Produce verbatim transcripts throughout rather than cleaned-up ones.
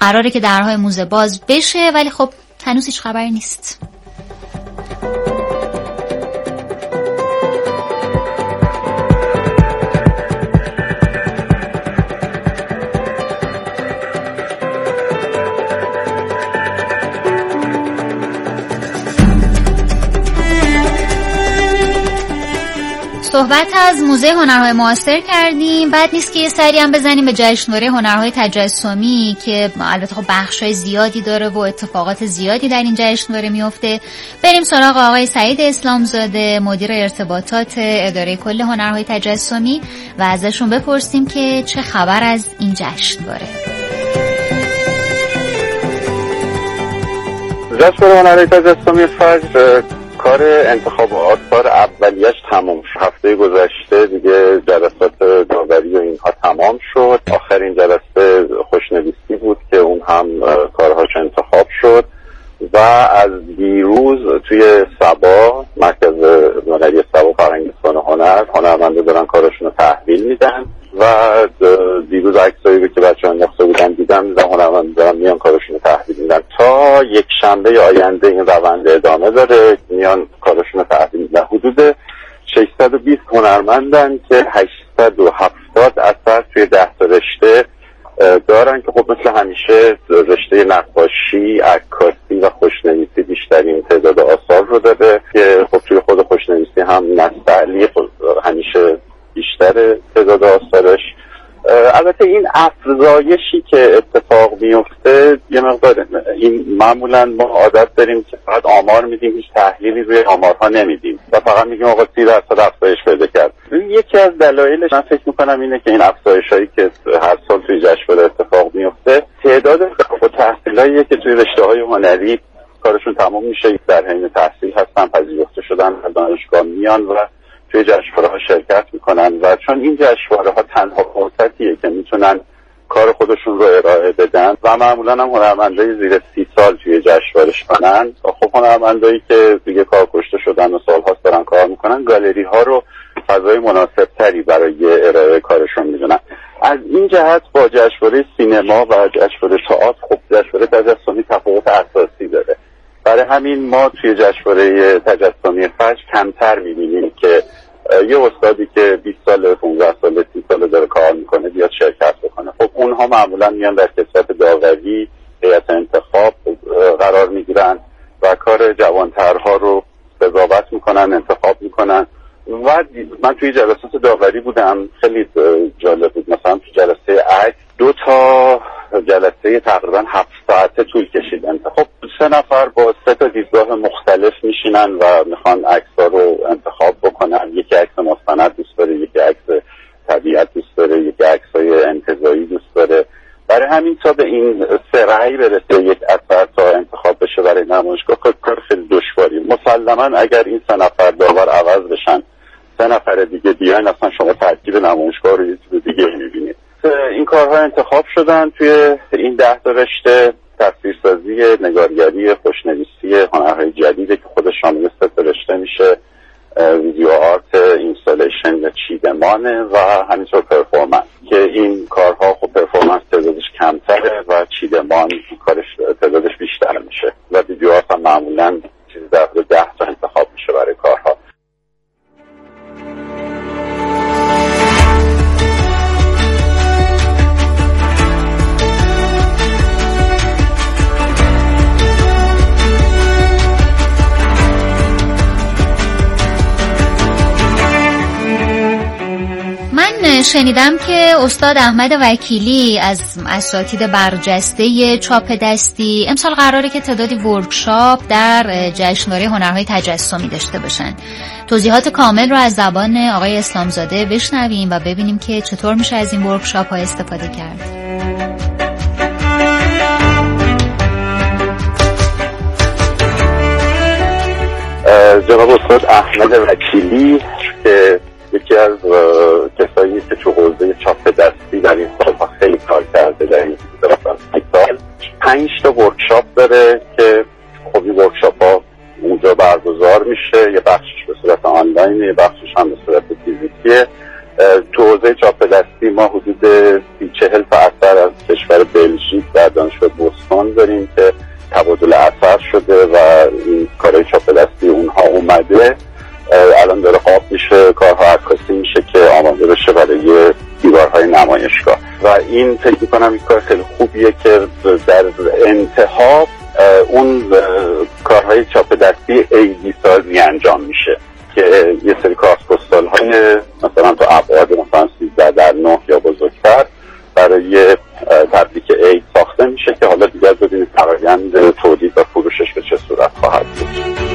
قراره که درهای موزه باز بشه، ولی خب هنوز هیچ خبری نیست. صحبت از موزه هنرهای معاصر کردیم، بعد نیست که یه سری هم بزنیم به جشنواره هنرهای تجسمی که البته خب بخشای زیادی داره و اتفاقات زیادی در این جشنواره میفته. بریم سراغ آقای سعید اسلامزاده، مدیر ارتباطات اداره کل هنرهای تجسمی، و ازشون بپرسیم که چه خبر از این جشنواره. جشنواره هنرهای تجسمی فجر کار انتخاب آثار اولیش تمام شد. هفته گذشته دیگه جلسات داوری و اینها تمام شد. آخرین جلسه خوشنویسی بود که اون هم کارهاش انتخاب شد و از دیروز توی سبا، مرکز هنری سبا فرهنگستان هنر، هنرمنده دارن کارشون رو تحویل میدن و دیروز عکسایی رو که بچه‌ها انداخته بودن دیدم دیدم هنرمنده دارن میان کارشون رو تحویل میدن. تا یک شنبه آینده این روند ادامه داره، میان کارشون رو تحویل میدن. حدود ششصد و بیست هنرمندن که هشتصد و هفتاد اثر توی ده تا رشته دارن که خب مثل همیشه رشته نقاشی، عکاسی و خوشنویسی بیشترین تعداد آثار رو داره که خب توی خود خوشنویسی هم نستعلی همیشه بیشتر تعداد آثارش. البته این افزایشی که اتفاق میفته یه مقدار، این معمولا ما عادت داریم که فقط آمار میدیم، هیچ تحلیلی روی آمارها نمیدیم و فقط میگیم آقا سی درصد افزایش پیدا کرد. یکی از دلایلش من فکر میکنم اینه که این افزایشایی که هر سال توی جشنواره اتفاق میفته تعداد فارغ التحصیلاییه که توی رشته‌های هنری کارشون تمام میشه، در حین تحصیل هستن، پذیرفته شدن، از دانشگاه میان و توی جشنواره‌ها شرکت میکنن و چون این جشنواره‌ها تنها فرصتیه که میتونن کار خودشون رو ارائه بدن و معمولا هم هنرمندای زیر سی سال توی جشنواره‌اش کنن، خب هنرمندایی که دیگه کار کشته شدن و سال‌هاست دارن کار میکنن، گالری ها رو فضای مناسب تری برای ارائه کارشون میدونن. از این جهت با جشنواره سینما و جشنواره تئاتر خب جشنواره تجسمی تفاوت اساسی داره. برای همین ما توی جشنواره تجسمی فجر کمتر می‌بینیم که یه استادی که بیست سال، پانزده سال، سی سال داره کار میکنه بیاد شرکت بکنه. خب اونها معمولا میان در کسوت داوری، هیئت انتخاب قرار میگیرن و کار جوانترها رو قضاوت میکنن، انتخاب میکنن. و من توی جلسات داوری بودم، خیلی جالب بود. مثلا توی جلسه عکس دو تا جلسه تقریبا هفت ساعته طول کشید. خب سه نفر با سه تا دیدگاه مختلف میشینن و میخوان عکس‌ها رو انتخاب بکنن. یکی عکس مستند دوست داره، یکی عکس طبیعت دوست داره، یکی عکس‌های انتزاعی دوست داره. برای همین تا به این سه رأی برسه یک اثر تا انتخاب بشه برای نمایشگاه کار خیلی دشواری. مسلماً اگر این سه نفر داور عوض بشن، سه نفر دیگه بیاین، اصلا شما ترکیب نمایشگاه رو یه چیز دیگه می‌بینید. این کارها انتخاب شدن توی این ده تا رشته: تصویرسازی، نگارگری، خوشنویسی، هنرهای جدیده که خودش شامل سه رشته میشه، ویدیو آرت، اینستالیشن یا چیدمانه و همینطور پرفورمنس که این کارها خب پرفورمنس تعدادش کمتره و چیدمان کارش تعدادش بیشتر میشه و ویدیو آرت هم معمولا چیزی در حدود ده تا انتخاب میشه برای کارها. شنیدم که استاد احمد وکیلی از اساتید برجسته چاپ دستی امسال قراره که تعدادی ورکشاپ در جشنواره هنرهای تجسمی داشته باشن. توضیحات کامل رو از زبان آقای اسلامزاده بشنویم و ببینیم که چطور میشه از این ورکشاپ ها استفاده کرد. جناب استاد احمد وکیلی که یکی از کسایی که تو حوزه چاپ دستی در این سالها خیلی کار کرده، در این سال پنج تا ورکشاپ داره که خب این ورکشاپ ها اونجا برگزار میشه، یه بخشش به صورت آنلاین، یه بخشش هم به صورت فیزیکیه. تو حوزه چاپ دستی ما حدود سی چهل تا اثر از کشور بلژیک در دانشگاه این فکر میکنم یک کار خیلی خوبیه که در انتها اون کارهای چاپ دستی عیدی سازی انجام میشه که یه سری کارت‌پستال های مثلا تو ابعاد مثلا سیزده در نه یا بزرگتر برای تبریک عید ساخته میشه که حالا دیگر ببینید فرآیند تولید و فروشش به چه صورت خواهد بود.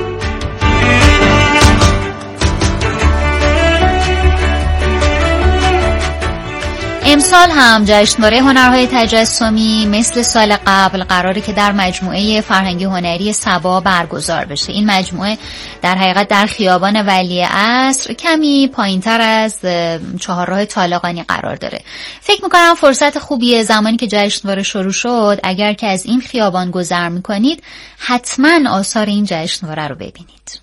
امسال هم جشنواره هنرهای تجسمی مثل سال قبل قراره که در مجموعه فرهنگی هنری سبا برگزار بشه. این مجموعه در حقیقت در خیابان ولیعصر کمی پایینتر از چهارراه طالقانی قرار داره. فکر میکنم فرصت خوبیه زمانی که جشنواره شروع شد اگر که از این خیابان گذر میکنید حتما آثار این جشنواره رو ببینید.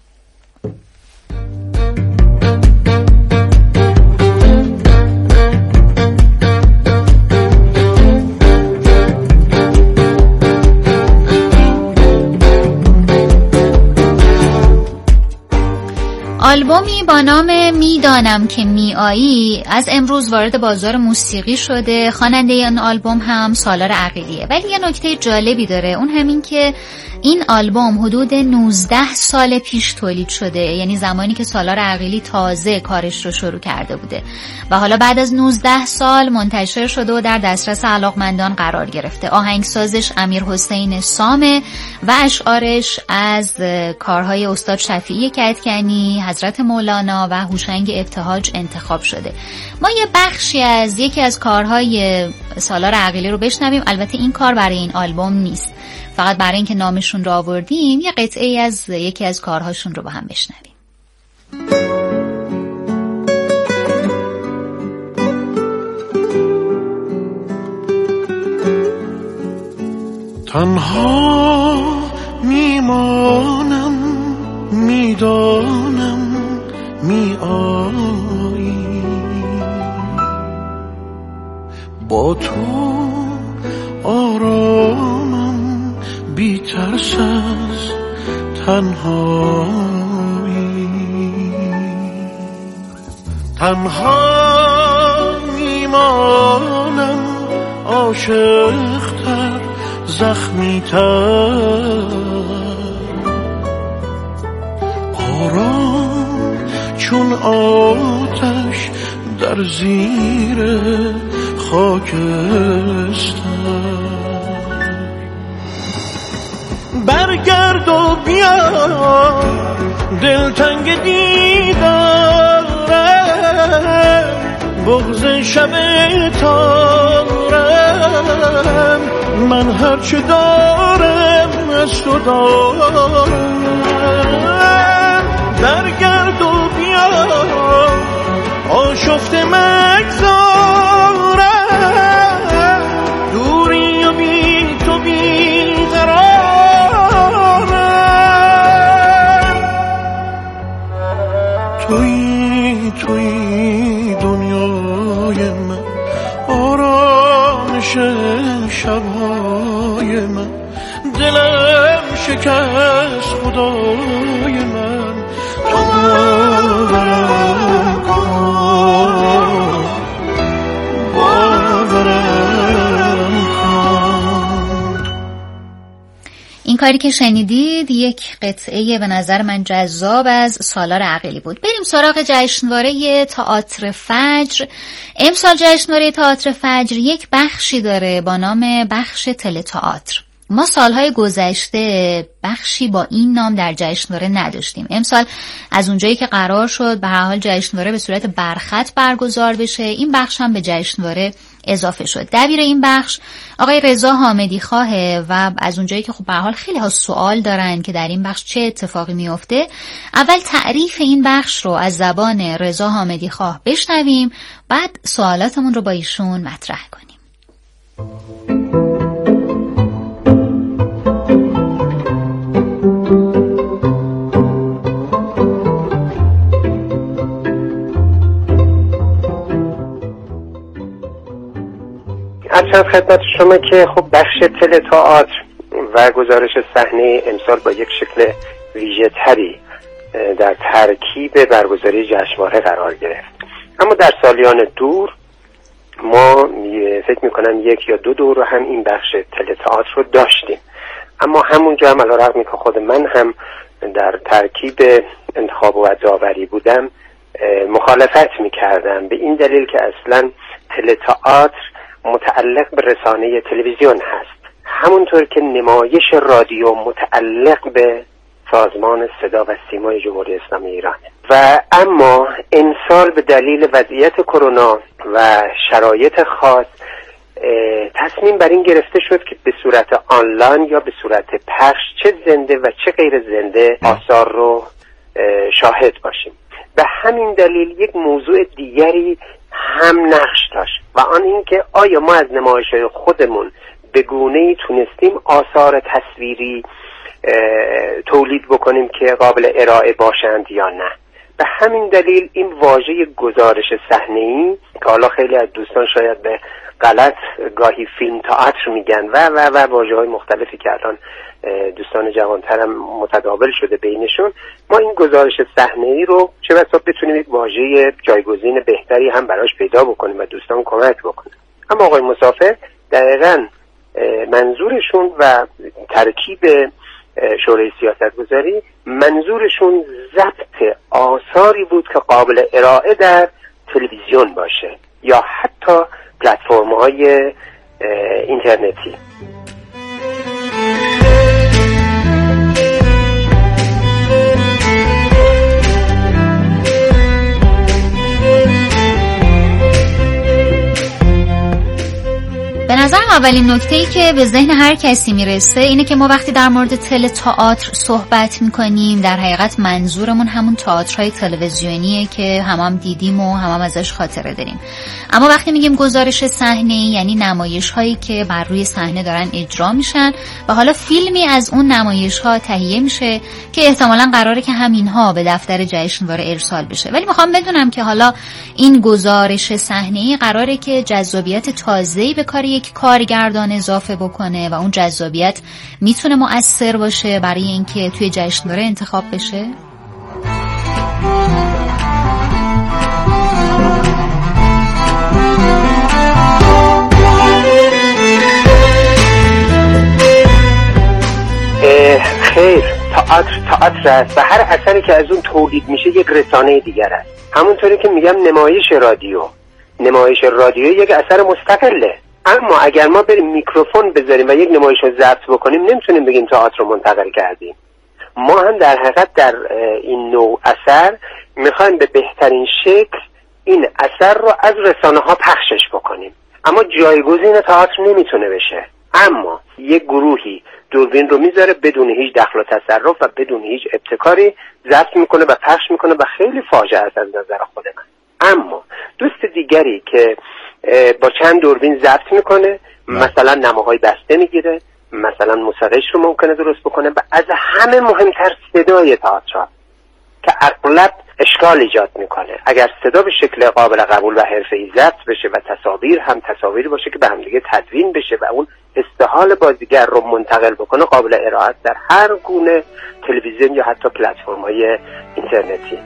آلبومی با نام میدانم که میایی از امروز وارد بازار موسیقی شده. خواننده این آلبوم هم سالار عقیلیه. ولی یه نکته جالبی داره، اون همین که این آلبوم حدود نوزده سال پیش تولید شده، یعنی زمانی که سالار عقیلی تازه کارش رو شروع کرده بوده و حالا بعد از نوزده سال منتشر شده و در دسترس علاقمندان قرار گرفته. آهنگسازش امیر حسین سامه و اشعارش از کارهای استاد شفیعی کدکنی، حضرت مولانا و هوشنگ ابتهاج انتخاب شده. ما یه بخشی از یکی از کارهای سالار عقیلی رو بشنویم. البته این کار برای این آلبوم نیست، فقط برای اینکه نامشون رو آوردیم یه قطعه از یکی از کارهاشون رو با هم بشنویم. تنها میمانم، میدانم می آیی، با تو آرامم، بی ترس از تنهایی. تنها میمانم، عاشق‌تر، زخمی‌تر، آرام چون آتش در زیر خاکستر. برگرد و بیا، دلتنگ دیدارم، بغض شب تارم، من هرچه دارم از تو دارم. برگرد و بیا، آشفته مگذارم، دوری و بی تو بی قرارم. توی توی دنیای من، آرامش شبهای من، دلم شکست خدای من، تو باورم کن، باورم کن. این کاری که شنیدید یک قطعه به نظر من جذاب از سالار عقیلی بود. بریم سراغ جشنواره تئاتر فجر. امسال جشنواره تئاتر فجر یک بخشی داره با نام بخش تله تئاتر. ما سالهای گذشته بخشی با این نام در جشنواره نداشتیم. امسال از اونجایی که قرار شد به هر حال جشنواره به صورت برخط برگزار بشه، این بخش هم به جشنواره اضافه شد. دبیر این بخش آقای رضا حامدی خواهه و از اونجایی که خب به هر حال خیلی ها سوال دارن که در این بخش چه اتفاقی میفته، اول تعریف این بخش رو از زبان رضا حامدی خواه بشنویم، بعد سوالاتمون رو با ایشون مطرح کنیم. عرض خدمت شما که خب بخش تله تئاتر و گزارش صحنه امسال با یک شکل ویژه تری در ترکیب برگزاری جشنواره قرار گرفت. اما در سالیان دور ما فکر میکنم یک یا دو دور هم این بخش تله تئاتر رو داشتیم، اما همونجا هم علیرغم که خود من هم در ترکیب انتخاب و داوری بودم مخالفت میکردم، به این دلیل که اصلا تله تئاتر متعلق به رسانه تلویزیون هست، همونطور که نمایش رادیو متعلق به سازمان صدا و سیمای جمهوری اسلامی ایران. و اما امسال به دلیل وضعیت کرونا و شرایط خاص تصمیم بر این گرفته شد که به صورت آنلاین یا به صورت پخش چه زنده و چه غیر زنده آثار رو شاهد باشیم. به همین دلیل یک موضوع دیگری هم نقش داشت و آن این که آیا ما از نمایش‌های خودمون به گونه‌ای تونستیم آثار تصویری تولید بکنیم که قابل ارائه باشند یا نه. به همین دلیل این واژه گزارش صحنه‌ای که حالا خیلی از دوستان شاید به غلط گاهی فیلم تئاتر میگن و و و واژه‌های مختلفی که الان دوستان جوان‌ترم متداول شده بینشون، ما این گزارش صحنه‌ای رو چه بسا بتونیم یک واژه جایگزین بهتری هم براش پیدا بکنیم و دوستان کمک بکنیم. اما آقای مسافر دقیقاً منظورشون و ترکیب شورای سیاستگذاری منظورشون ضبط آثاری بود که قابل ارائه در تلویزیون باشه یا حتی پلتفرم‌های اینترنتی. به نظر اولین نکته‌ای که به ذهن هر کسی میرسه اینه که ما وقتی در مورد تله تئاتر صحبت میکنیم در حقیقت منظورمون همون تئاترهای تلویزیونیه که هم هم دیدیم و هم هم ازش خاطره داریم. اما وقتی میگیم گزارش صحنه‌ای یعنی نمایش‌هایی که بر روی صحنه دارن اجرا میشن و حالا فیلمی از اون نمایش‌ها تهیه میشه که احتمالاً قراره که همینها به دفتر جشنواره ارسال بشه. ولی میخوام بدونم که حالا این گزارش صحنه‌ای قراره که جذابیت تازه‌ای به کار یک کارگردان اضافه بکنه و اون جذابیت میتونه مؤثر باشه برای اینکه توی جشنواره انتخاب بشه. خیر، تئاتر تئاتر است و هر اثری که از اون تولید میشه یک رسانه دیگر است. همونطوری که میگم نمایش رادیو نمایش رادیو یک اثر مستقله، اما اگر ما بریم میکروفون بذاریم و یک نمایش رو ضبط بکنیم نمیتونیم بگیم تئاتر رو منتقل کردیم. ما هم در حقیقت در این نوع اثر میخوایم به بهترین شکل این اثر رو از رسانه ها پخشش بکنیم، اما جایگزین تئاتر نمیتونه بشه. اما یک گروهی دوربین رو میذاره بدون هیچ دخل و تصرف و بدون هیچ ابتکاری ضبط میکنه و پخش میکنه و خیلی فاجعه است از نظر خود من. اما دوست دیگری که با چند دوربین ضبط میکنه، مثلا نماهای بسته میگیره، مثلا موسیقیش رو ممکنه درست بکنه و از همه مهمتر صدای تئاتر که اغلب اشکال ایجاد میکنه. اگر صدا به شکل قابل قبول و حرفه‌ای ضبط بشه و تصاویر هم تصاویری باشه که به هم دیگه تدوین بشه و اون استحال بازیگر رو منتقل بکنه، قابل ارائه در هر گونه تلویزیون یا حتی پلتفرم‌های اینترنتی.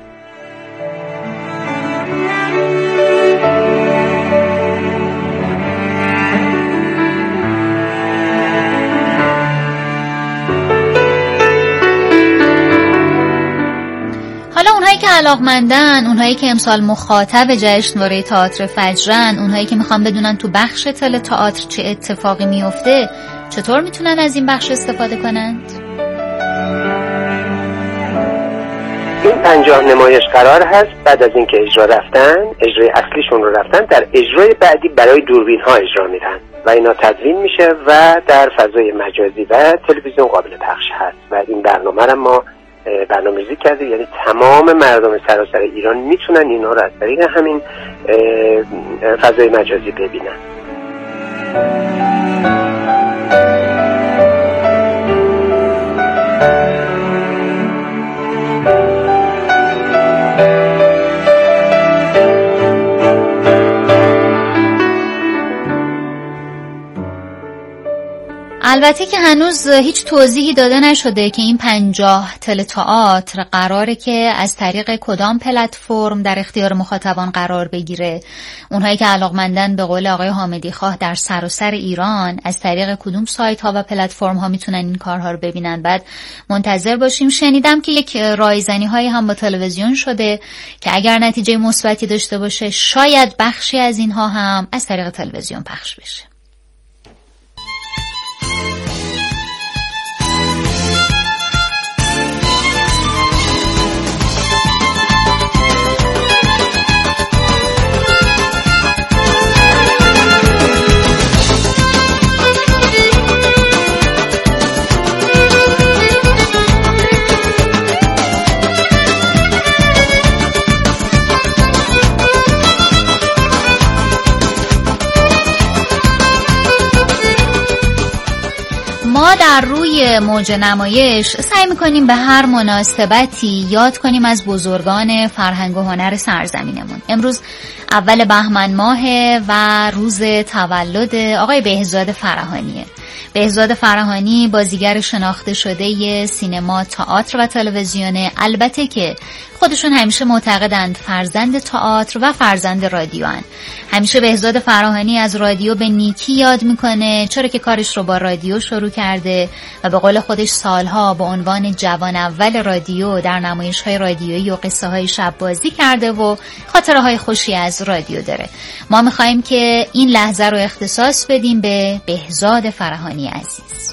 حالا اونهایی که علاقمندن، اونهایی که امسال مخاطب جشنواره تئاتر فجرن، اونهایی که میخوان بدونن تو بخش تله تئاتر چه اتفاقی میفته، چطور میتونن از این بخش استفاده کنند؟ این پنجاه نمایش قرار هست بعد از اینکه اجرا رفتن، اجرای اصلیشون رو رفتن، در اجرای بعدی برای دوربین ها اجرا میدن و اینا تدوین میشه و در فضای مجازی و تلویزیون قابل پخش هست و این برنامه رو ما برنامه‌ریزی کرده، یعنی تمام مردم سراسر ایران میتونن اینا رو از طریق همین فضای مجازی ببینن. البته که هنوز هیچ توضیحی داده نشده که این پنجاه تئاتر قراره که از طریق کدام پلتفرم در اختیار مخاطبان قرار بگیره. اونهایی که علاقمندن به قول آقای حامدی خواه در سراسر ایران از طریق کدوم سایت ها و پلتفرم ها میتونن این کارها رو ببینن. بعد منتظر باشیم. شنیدم که یک رایزنی هایی هم با تلویزیون شده که اگر نتیجه مثبتی داشته باشه شاید بخشی از اینها هم از طریق تلویزیون پخش بشه. ما در روی موج نمایش سعی میکنیم به هر مناسبتی یاد کنیم از بزرگان فرهنگ و هنر سرزمینمون. امروز اول بهمن ماهه و روز تولد آقای بهزاد فراهانیه. بهزاد فراهانی بازیگر شناخته شده سینما، تئاتر و تلویزیونه. البته که خودشون همیشه معتقدند فرزند تئاتر و فرزند رادیو هن. همیشه بهزاد فراهانی از رادیو به نیکی یاد میکنه، چرا که کارش رو با رادیو شروع کرده و به قول خودش سالها با عنوان جوان اول رادیو در نمایش‌های رادیویی و قصه‌های شب بازی کرده و خاطره‌های خوشی از رادیو داره. ما می‌خوایم که این لحظه رو اختصاص بدیم به بهزاد فراهانی عزیز.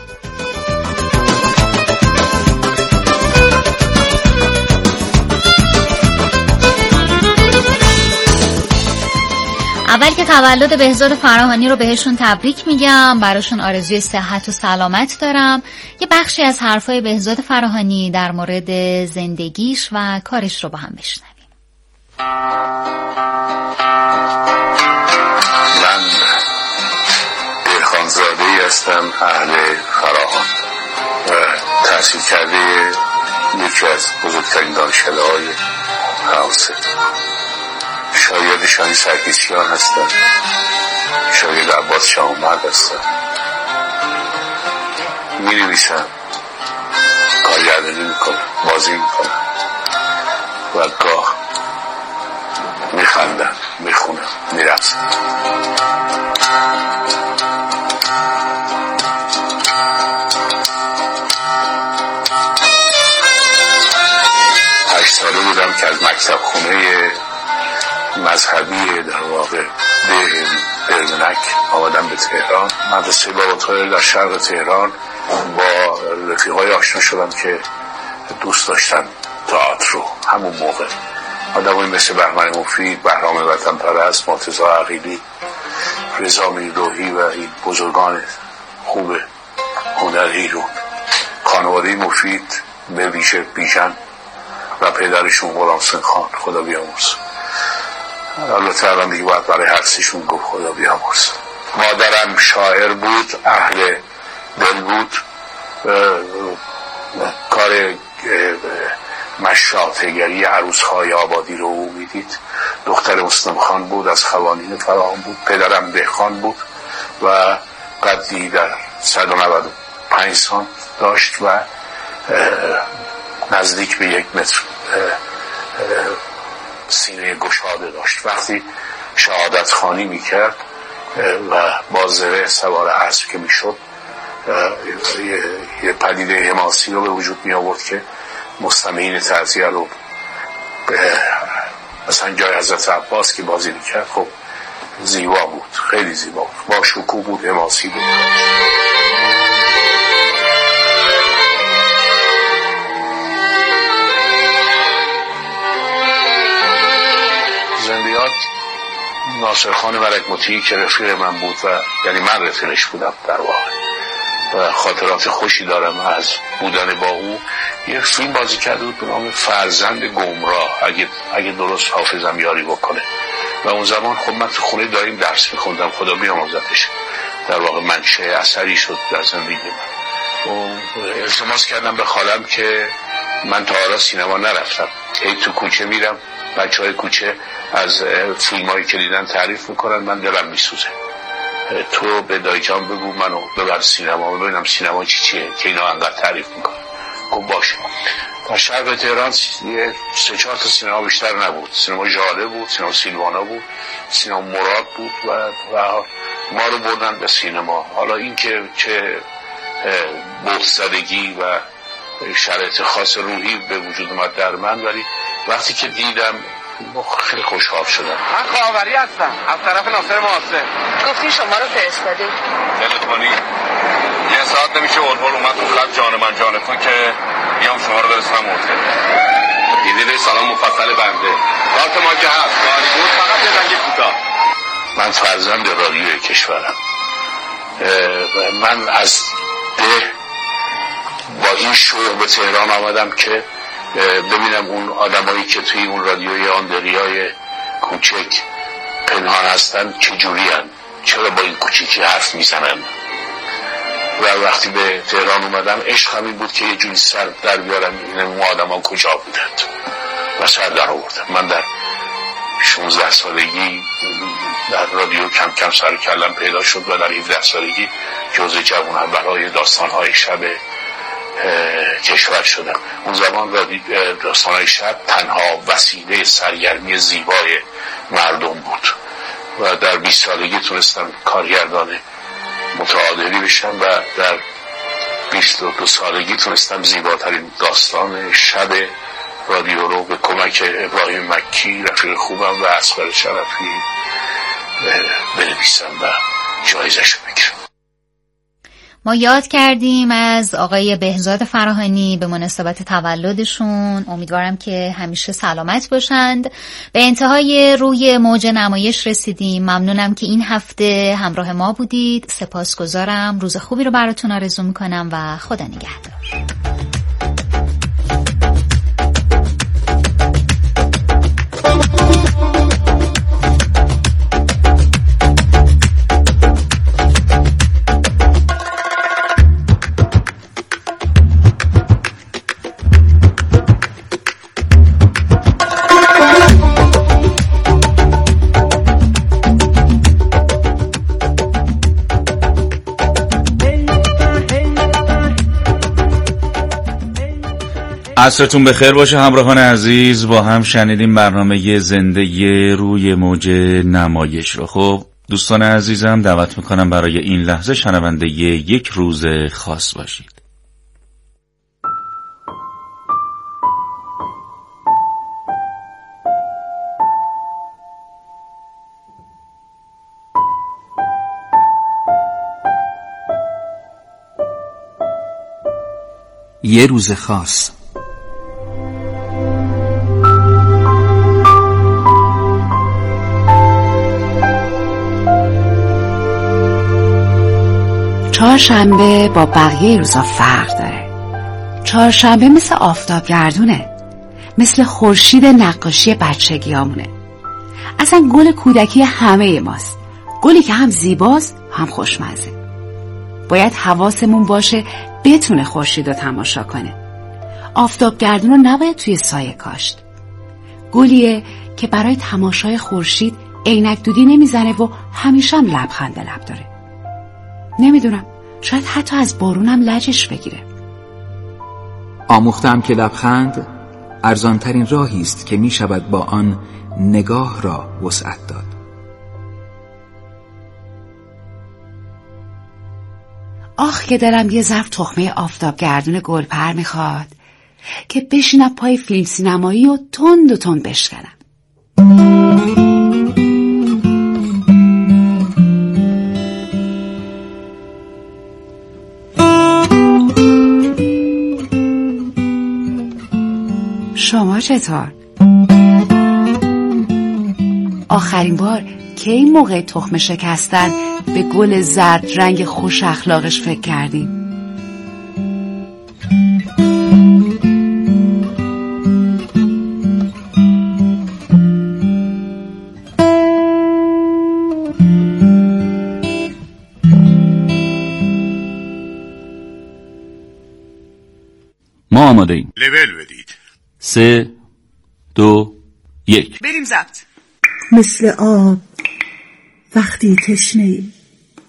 اول که تولد بهزاد فراهانی رو بهشون تبریک میگم، براشون آرزوی صحت و سلامت دارم. یه بخشی از حرفای بهزاد فراهانی در مورد زندگیش و کارش رو با هم بشنویم. من دهقانزاده هستم، اهل فراهان و تحصیل کرده یکی از بزرگترین دانشکده‌های فرانسه. شاید شاهین سرکیسیان هستم، شاید عباس شاه‌آمد هستم. می نویسم، کارگردانی میکنم، بازی میکنم و گاه میخندم، میخونم، میرقصم. هشت ساله بودم که از مکتب خونه مذهبی در واقع به برمنک آمدم به تهران. مدرسه باباطاهر در شرق تهران با رفیقای آشنا شدم که دوست داشتن تئاتر رو. همون موقع آدمایی مثل بهمن مفید، بهرام وطن پرست، مرتضی عقیلی، رضا میردوحی و این بزرگان خوب هنر ایران. خانواده مفید به ویژه بیژن و پدرشون غلام حسین خان، خدا بیامرز. البته الان دیگه باید برای هر سیشون گفت خدا بیامرز. مادرم شاعر بود، اهل دل بود، کار مشاطه‌گری عروس‌های آبادی رو او میدید. دختر مسلم خان بود، از خوانین فراهان بود. پدرم دهقان بود و قدی در صد و نود و پنج سانت داشت و نزدیک به یک متر سینه گشاده داشت. وقتی شهادت خوانی میکرد و با زره سوار اسب که میشد، یه پدیده حماسی رو به وجود می آورد که مستمعین تعزیه رو مثلا جای حضرت عباس که بازی میکرد، خب زیبا بود، خیلی زیبا بود، با شکوه بود، حماسی بود. زندیات ناصر خان ملک مطیعی که رفیق من بود و یعنی من رفیقش بودم در واقع و خاطرات خوشی دارم از بودن با او. یه فیلم بازی کرده بود به نام فرزند گمراه، اگه اگه درست حافظم یاری بکنه. و اون زمان خب من تو خونه داریم درس میخوندم، خدا بیامرزتش، در واقع منشأ اثری شد در زندگی من. و التماس کردم به خالم که من تا حالا سینما نرفتم، ای تو کوچه میرم، بچه های کوچه از فیلم هایی که دیدن تعریف میکنن، من دلم میسوزه. تو به دایجان بگو منو ببر سینما ببینم سینما چی چیه که اینا انقدر تعریف میکنه. گفت باشه. در شرق تهران سه چهار تا سینما بیشتر نبود. سینما ژاله بود، سینما سیلوانا بود، سینما مراد بود و, و ما رو بردن به سینما. حالا این که چه بغض‌زدگی و شرایط خاص روحی به وجود اومد در من، ولی وقتی که دیدم خیلی خوشحال شدم. من خواهری هستم از طرف ناصر معاصر. گفتین شما رو فرستادید تلفنی یه ساعت نمیشه اولوال اومد تو خط جان من جان تو که بیام شما رو برسونم هتل. دیدید سلام مفصل بنده کارت ما که هست کاری بود فقط یه زنگ کوتاه. من فرزند رادیوی کشورم. من از ده با این شوق به تهران آمدم که ببینم اون آدمایی که توی اون رادیوی آندریای کوچک پنهان هستن چجوری هن، چرا با این کوچیکی حرف میزنن. و وقتی به تهران اومدم عشق همین بود که یه جوری سر در بیارم ببینم اون آدما کجا بودند و سر در آوردم. من در شانزده سالگی در رادیو کم کم سر و کلم پیدا شد و در هفده سالگی جزء جوان برای داستان‌های شب کشور شدم. اون زمان داستان‌های شب تنها وسیله سرگرمی زیبای مردم بود و در بیست سالگی تونستم کارگردان متعادلی بشم و در بیست و دو سالگی تونستم زیباترین داستان شب رادیو رو به کمک ابراهیم مکی رفیق خوبم و اصغر شرفی بنویسم و جایزش رو بگیرم. ما یاد کردیم از آقای بهزاد فراهانی به مناسبت تولدشون. امیدوارم که همیشه سلامت باشند. به انتهای روی موج نمایش رسیدیم. ممنونم که این هفته همراه ما بودید. سپاسگزارم. روز خوبی رو براتون آرزو میکنم و خدا نگهدار. عصرتون بخیر باشه همراهان عزیز. با هم شنیدیم برنامه زنده روی موج نمایش رو. خب دوستان عزیزم دعوت میکنم برای این لحظه شنونده یک روز خاص باشید. یه روز خاص. چهارشنبه با بقیه روزا فرق داره. چهارشنبه مثل آفتابگردونه، مثل خورشید نقاشی بچگیامونه. اصلا گل کودکی همه ماست، گلی که هم زیباست هم خوشمزه. باید حواسمون باشه بتونه خورشید رو تماشا کنه. آفتابگردون رو نباید توی سایه کاشت. گلیه که برای تماشای خورشید عینک دودی نمیزنه و همیشه هم لبخند لب داره. نمیدونم، شاید حتی از بارونم لجش بگیره. آموختم که لبخند ارزانترین راهی است که می شود با آن نگاه را وسعت داد. آخ که دلم یه ظرف تخمه آفتابگردون گلپر میخواد که بشینم پای فیلم سینمایی و تند و تند بشکنم. شما چطور؟ آخرین بار که این موقع تخم شکستن به گل زرد رنگ خوش اخلاقش فکر کردیم؟ ما آماده ایم. لول بدید. سه دو یک بریم ضبط. مثل آب وقتی تشنه‌ای،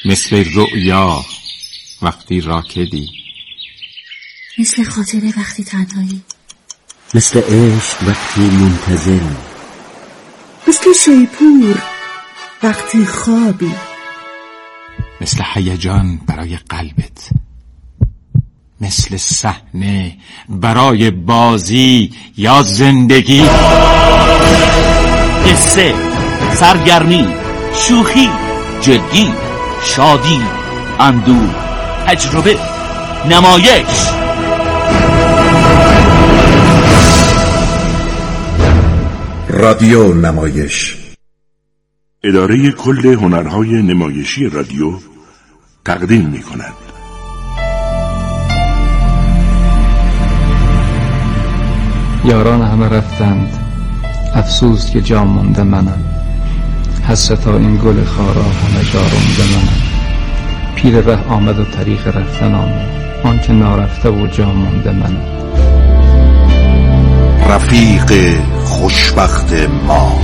مثل رؤیا وقتی راکدی، مثل خاطره وقتی تنهایی، مثل عشق وقتی منتظری، مثل شیپور وقتی خوابی، مثل هیجان برای قلبت، مثل صحنه برای بازی یا زندگی. قصه، سرگرمی، شوخی، جدی، شادی، اندوه، تجربه، نمایش. رادیو نمایش. اداره کل هنرهای نمایشی رادیو تقدیم می کند. یاران همه رفتند، افسوس که جا مونده منم. حسرتا این گل خارا همه جا رونده منم. پیر ره آمد و طریق رفتن آمد، آن که نارفته و جا مونده منم. رفیق خوشبخت ما.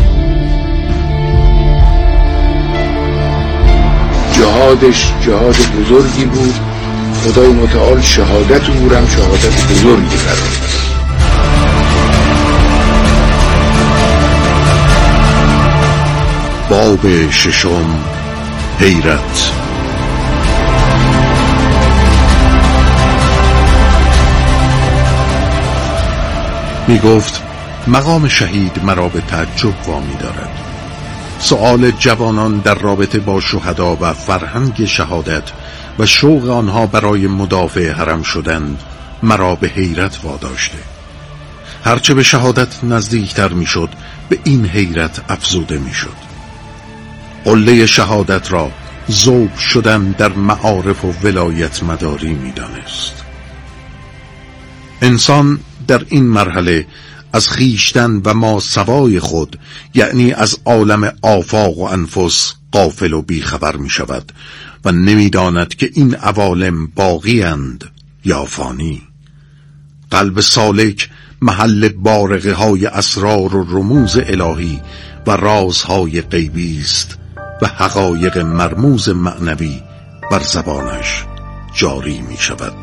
جهادش جهاد بزرگی بود، خدای متعال شهادت او هم شهادت بزرگی قرار داد. باب ششم، حیرت. می گفت مقام شهید مرا به تعجب وامی دارد. سؤال جوانان در رابطه با شهدا و فرهنگ شهادت و شوق آنها برای مدافع حرم شدن مرا به حیرت واداشته. هرچه به شهادت نزدیکتر می شد به این حیرت افزوده می شد. قله شهادت را ذوب شدن در معارف و ولایت مداری می دانست. انسان در این مرحله از خیشتن و ما سوای خود، یعنی از عالم آفاق و انفس، غافل و بیخبر می شود و نمی داند که این عوالم باقی اند یا فانی. قلب سالک محل بارقه های اسرار و رموز الهی و رازهای غیبی است و حقایق مرموز معنوی بر زبانش جاری می شود.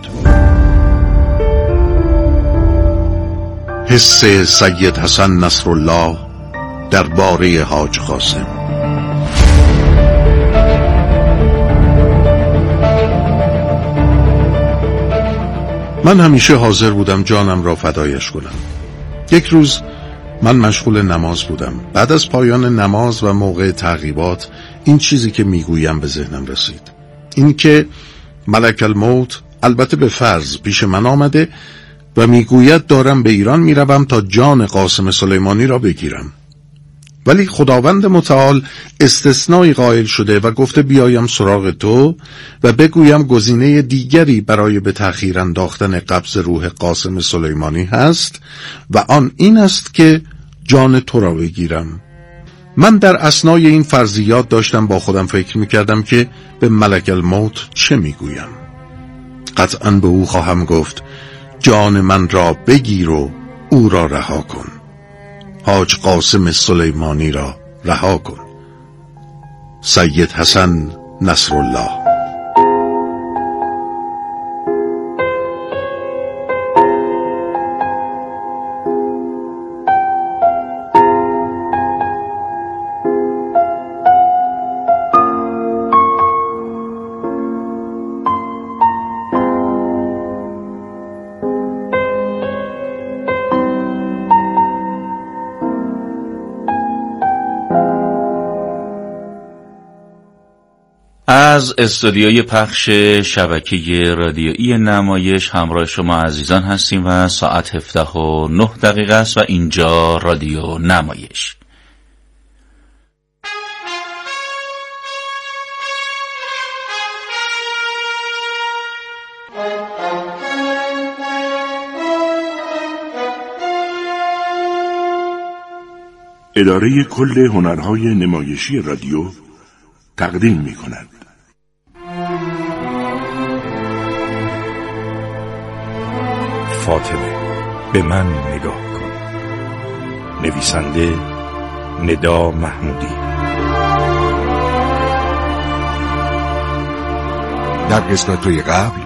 حس سید حسن نصرالله درباره حاج قاسم. من همیشه حاضر بودم جانم را فدایش کنم. یک روز من مشغول نماز بودم. بعد از پایان نماز و موقع تعقیبات این چیزی که میگویم به ذهنم رسید، این که ملک الموت البته به فرض پیش من آمده و میگوید دارم به ایران میروم تا جان قاسم سلیمانی را بگیرم، ولی خداوند متعال استثنایی قائل شده و گفته بیایم سراغ تو و بگویم گزینه دیگری برای به تأخیر انداختن قبض روح قاسم سلیمانی هست و آن این است که جان تو را بگیرم. من در اثنای این فرضیات داشتم با خودم فکر میکردم که به ملک الموت چه میگویم. قطعاً به او خواهم گفت جان من را بگیر و او را رها کن، حاج قاسم سلیمانی را رها کن. سید حسن نصرالله. از استودیوی پخش شبکه رادیویی نمایش همراه شما عزیزان هستیم و ساعت هفده و نه دقیقه است و اینجا رادیو نمایش. اداره کل هنرهای نمایشی رادیو تقدیم می کند. فاطمه، به من نگاه کن. نویسنده ندا محمودی. در قسمت‌های قبل